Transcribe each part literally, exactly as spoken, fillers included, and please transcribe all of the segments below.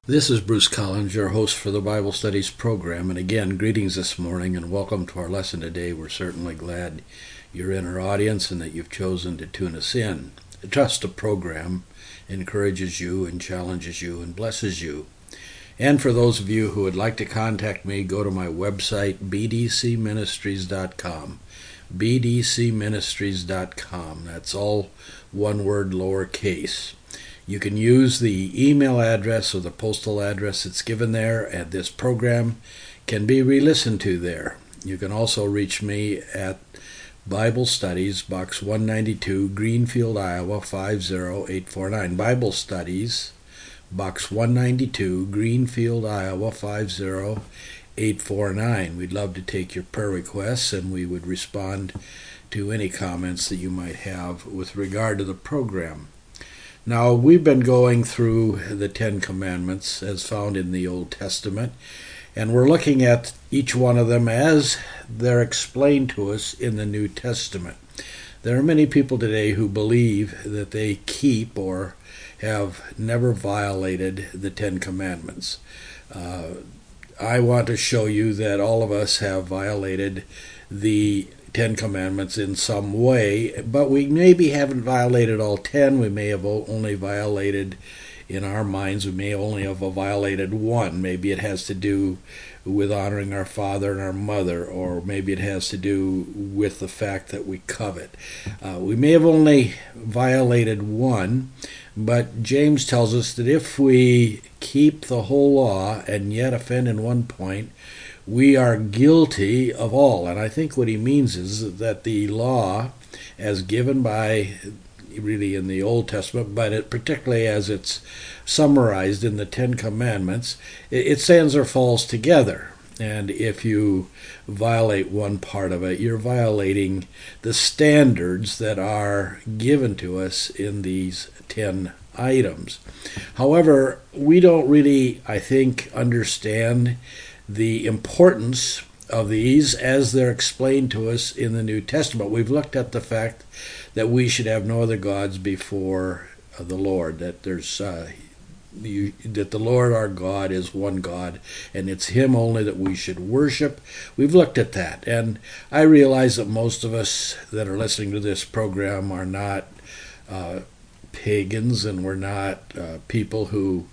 This is Bruce Collins, your host for the Bible Studies program. And again, greetings this morning and welcome to our lesson today. We're certainly glad you're in our audience and that you've chosen to tune us in. I trust the program encourages you and challenges you and blesses you. And for those of you who would like to contact me, go to my website, b d c ministries dot com. b d c ministries dot com. That's all one word, lowercase. You can use the email address or the postal address that's given there, and this program can be re-listened to there. You can also reach me at Bible Studies, Box one ninety-two, Greenfield, Iowa, five zero eight four nine. Bible Studies, Box one ninety-two, Greenfield, Iowa, five zero eight four nine. We'd love to take your prayer requests, and we would respond to any comments that you might have with regard to the program. Now, we've been going through the Ten Commandments as found in the Old Testament, and we're looking at each one of them as they're explained to us in the New Testament. There are many people today who believe that they keep or have never violated the Ten Commandments. Uh, I want to show you that all of us have violated the Ten Commandments in some way, but we maybe haven't violated all ten. We may have only violated, in our minds, we may only have violated one. Maybe it has to do with honoring our father and our mother, or maybe it has to do with the fact that we covet. Uh, we may have only violated one, but James tells us that if we keep the whole law and yet offend in one point, we are guilty of all. And I think what he means is that the law, as given by, really in the Old Testament, but it, particularly as it's summarized in the Ten Commandments, it, it stands or falls together. And if you violate one part of it, you're violating the standards that are given to us in these ten items. However, we don't really, I think, understand the importance of these as they're explained to us in the New Testament. We've looked at the fact that we should have no other gods before the Lord, that there's uh, you, that the Lord our God is one God, and it's Him only that we should worship. We've looked at that, and I realize that most of us that are listening to this program are not uh, pagans, and we're not uh, people who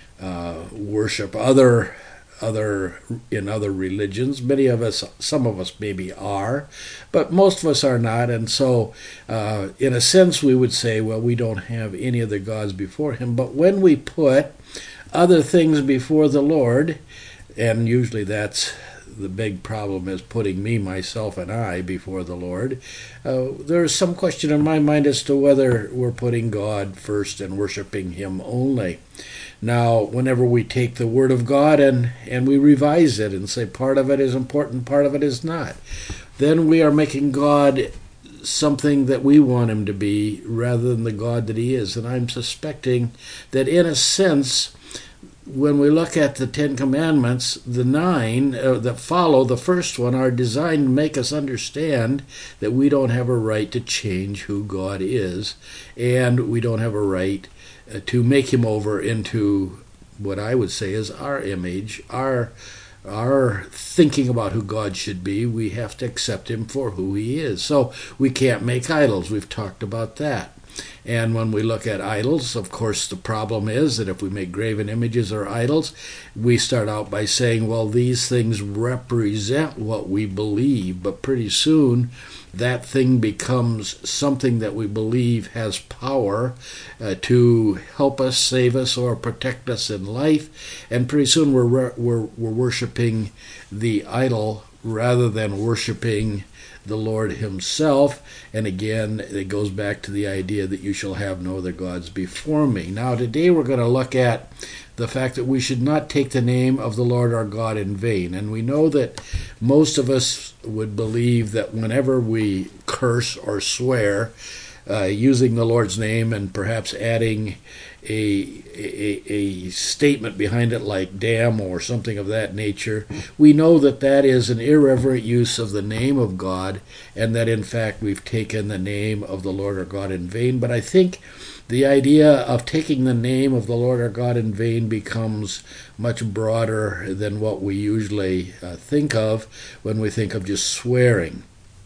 uh, worship other other in other religions. Many of us, some of us maybe are, but most of us are not. And so uh, in a sense we would say, well, we don't have any other gods before Him. But when we put other things before the Lord, and usually that's the big problem, is putting me, myself, and I before the Lord, uh, there's some question in my mind as to whether we're putting God first and worshiping Him only. Now, whenever we take the Word of God and, and we revise it and say part of it is important, part of it is not, then we are making God something that we want Him to be rather than the God that He is. And I'm suspecting that in a sense, when we look at the Ten Commandments, the nine uh, that follow the first one are designed to make us understand that we don't have a right to change who God is, and we don't have a right uh, to make Him over into what I would say is our image, our our thinking about who God should be. We have to accept Him for who He is. So we can't make idols. We've talked about that. And when we look at idols, of course, the problem is that if we make graven images or idols, we start out by saying, well, these things represent what we believe. But pretty soon, that thing becomes something that we believe has power uh, to help us, save us, or protect us in life. And pretty soon we're, we're, we're worshiping the idol rather than worshiping the Lord Himself. And again, it goes back to the idea that you shall have no other gods before me. Now, today we're going to look at the fact that we should not take the name of the Lord our God in vain. And we know that most of us would believe that whenever we curse or swear, uh, using the Lord's name and perhaps adding a, a, a statement behind it like damn or something of that nature, we know that that is an irreverent use of the name of God, and that in fact we've taken the name of the Lord our God in vain. But I think the idea of taking the name of the Lord our God in vain becomes much broader than what we usually uh, think of when we think of just swearing.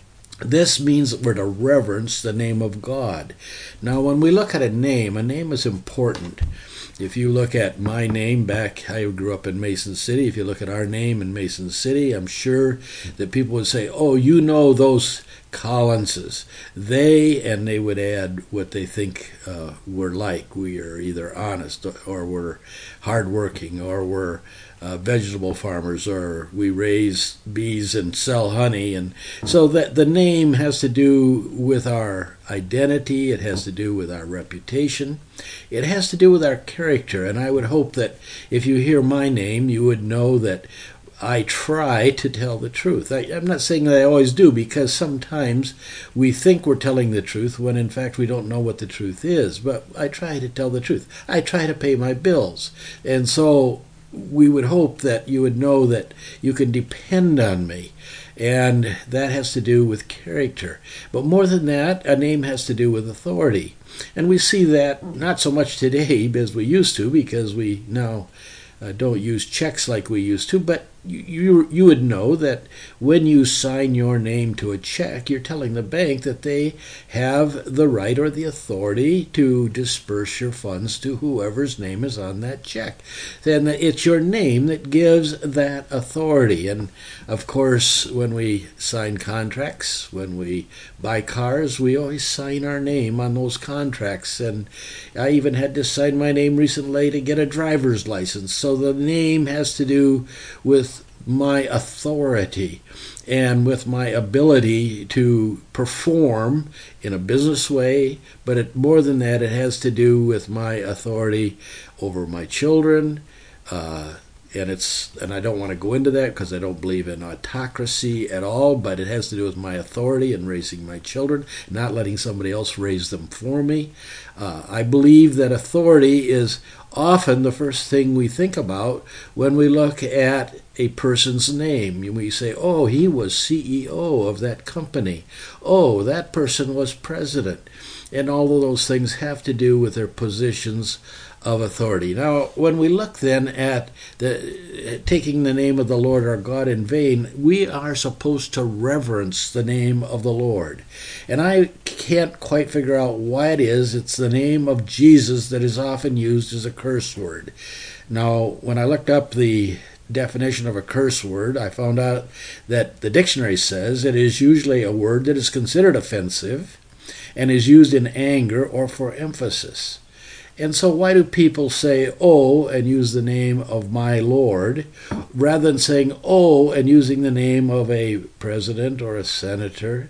This means that we're to reverence the name of God. Now, when we look at a name, a name is important. If you look at my name back, I grew up in Mason City. If you look at our name in Mason City, I'm sure that people would say, oh, you know those Collinses. They, and they would add what they think uh, we're like. We are either honest or we're hardworking or we're uh, vegetable farmers or we raise bees and sell honey. And so that the name has to do with our identity. It has to do with our reputation. It has to do with our character. And I would hope that if you hear my name, you would know that I try to tell the truth. I, I'm not saying that I always do, because sometimes we think we're telling the truth when in fact we don't know what the truth is. But I try to tell the truth. I try to pay my bills. And so we would hope that you would know that you can depend on me. And that has to do with character. But more than that, a name has to do with authority. And we see that not so much today as we used to, because we now Uh, don't use checks like we used to, but you, you you would know that when you sign your name to a check, you're telling the bank that they have the right or the authority to disperse your funds to whoever's name is on that check. Then it's your name that gives that authority. And of course, when we sign contracts, when we buy cars, we always sign our name on those contracts. And I even had to sign my name recently to get a driver's license. So the name has to do with my authority and with my ability to perform in a business way, but it, more than that, it has to do with my authority over my children, uh, and it's and I don't want to go into that because I don't believe in autocracy at all, but it has to do with my authority in raising my children, not letting somebody else raise them for me. Uh, I believe that authority is often the first thing we think about when we look at a person's name. We say, oh, he was C E O of that company. Oh, that person was president. And all of those things have to do with their positions of authority. Now, when we look then at the taking the name of the Lord our God in vain, we are supposed to reverence the name of the Lord. And I can't quite figure out why it is it's the name of Jesus that is often used as a curse word. Now, when I looked up the definition of a curse word, I found out that the dictionary says it is usually a word that is considered offensive and is used in anger or for emphasis. And so why do people say, oh, and use the name of my Lord, rather than saying, oh, and using the name of a president or a senator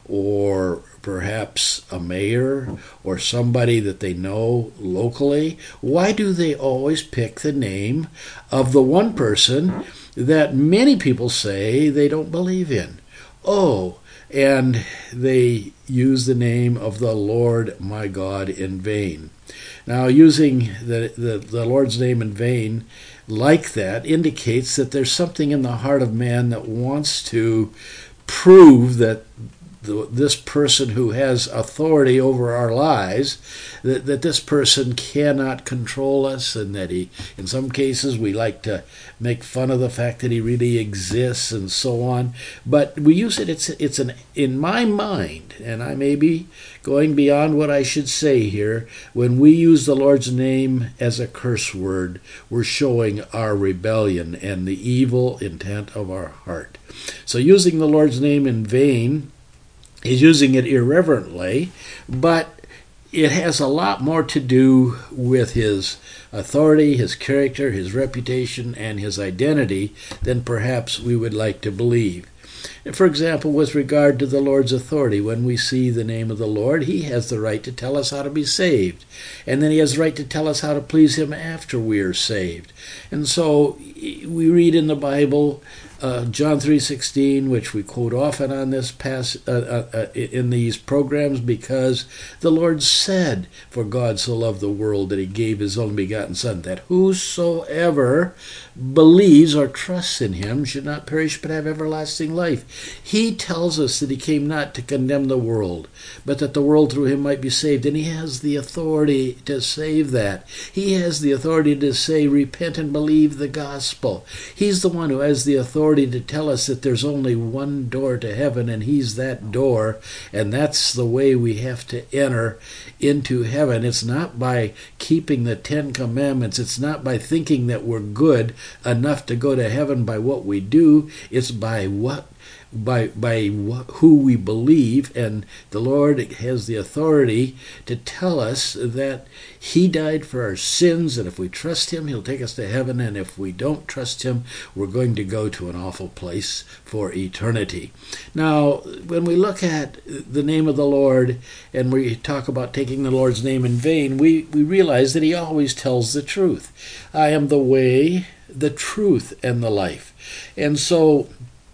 or perhaps a mayor or somebody that they know locally? Why do they always pick the name of the one person that many people say they don't believe in? Oh, and they use the name of the Lord my God in vain. Now, using the, the, the Lord's name in vain like that indicates that there's something in the heart of man that wants to prove that the, this person who has authority over our lives, that, that this person cannot control us, and that he, in some cases, we like to make fun of the fact that he really exists and so on. But we use it, it's, it's an, in my mind, and I may be going beyond what I should say here, when we use the Lord's name as a curse word, we're showing our rebellion and the evil intent of our heart. So using the Lord's name in vain is using it irreverently, but it has a lot more to do with his authority, his character, his reputation, and his identity than perhaps we would like to believe. For example, with regard to the Lord's authority, when we see the name of the Lord, he has the right to tell us how to be saved. And then he has the right to tell us how to please him after we are saved. And so we read in the Bible uh, John three sixteen, which we quote often on this pass uh, uh, uh, in these programs, because the Lord said, "For God so loved the world that he gave his only begotten Son, that whosoever believes or trusts in him should not perish but have everlasting life." He tells us that he came not to condemn the world, but that the world through him might be saved, and he has the authority to save that. He has the authority to say, repent and believe the gospel. He's the one who has the authority to tell us that there's only one door to heaven, and he's that door, and that's the way we have to enter into heaven. It's not by keeping the Ten Commandments. It's not by thinking that we're good enough to go to heaven by what we do. It's by what by by wh- who we believe, and the Lord has the authority to tell us that he died for our sins, and if we trust him, he'll take us to heaven, and if we don't trust him, we're going to go to an awful place for eternity. Now, when we look at the name of the Lord, and we talk about taking the Lord's name in vain, we, we realize that he always tells the truth. I am the way, the truth, and the life. And so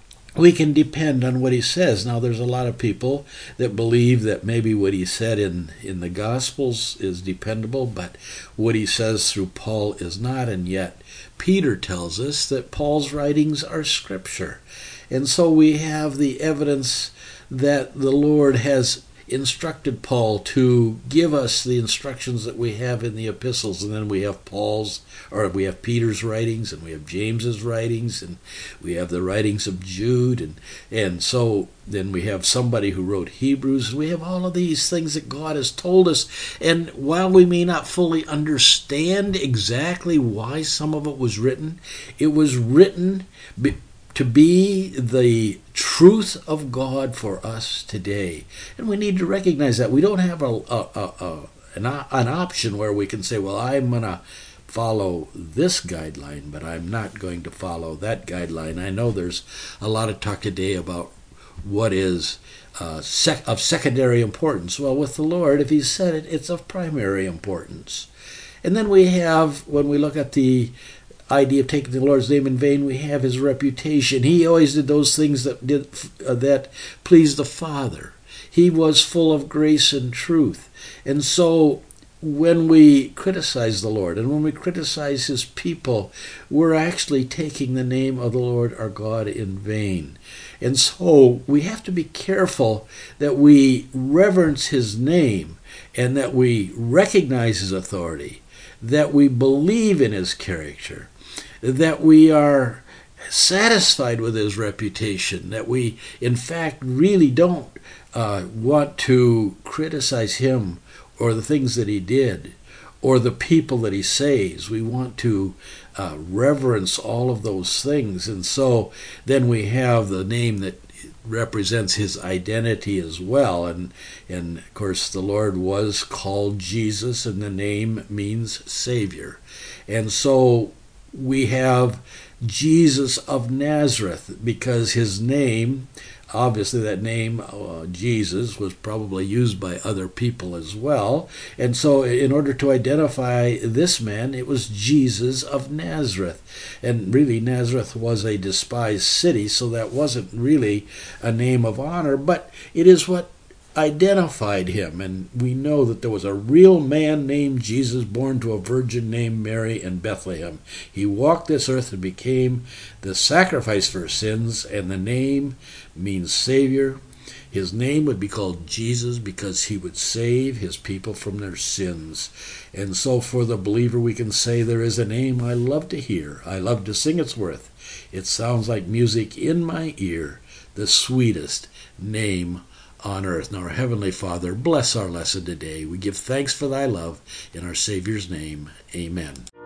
we can depend on what he says. Now, there's a lot of people that believe that maybe what he said in, in the Gospels is dependable, but what he says through Paul is not, and yet Peter tells us that Paul's writings are Scripture. And so we have the evidence that the Lord has instructed Paul to give us the instructions that we have in the epistles, and then we have Paul's, or we have Peter's writings, and we have James's writings, and we have the writings of Jude, and and so then we have somebody who wrote Hebrews. We have all of these things that God has told us, and while we may not fully understand exactly why some of it was written, it was written be- to be the truth of God for us today. And we need to recognize that. We don't have a, a, a, a an, an option where we can say, well, I'm going to follow this guideline, but I'm not going to follow that guideline. I know there's a lot of talk today about what is uh, sec- of secondary importance. Well, with the Lord, if he said it, it's of primary importance. And then we have, when we look at the idea of taking the Lord's name in vain, we have his reputation. He always did those things that did uh, that pleased the Father. He was full of grace and truth. And so when we criticize the Lord and when we criticize his people, we're actually taking the name of the Lord our God in vain. And so we have to be careful that we reverence his name and that we recognize his authority, that we believe in his character, that we are satisfied with his reputation, that we, in fact, really don't uh, want to criticize him or the things that he did or the people that he saves. We want to uh, reverence all of those things. And so then we have the name that represents his identity as well. And, and of course, the Lord was called Jesus, and the name means Savior. And so we have Jesus of Nazareth, because his name, obviously that name, uh, Jesus, was probably used by other people as well. And so in order to identify this man, it was Jesus of Nazareth. And really, Nazareth was a despised city, so that wasn't really a name of honor, but it is what identified him. And we know that there was a real man named Jesus, born to a virgin named Mary in Bethlehem. He walked this earth and became the sacrifice for sins, and the name means Savior. His name would be called Jesus because he would save his people from their sins. And so for the believer, we can say there is a name I love to hear. I love to sing its worth. It sounds like music in my ear, the sweetest name on earth. Now, our Heavenly Father, bless our lesson today. We give thanks for thy love in our Savior's name. Amen.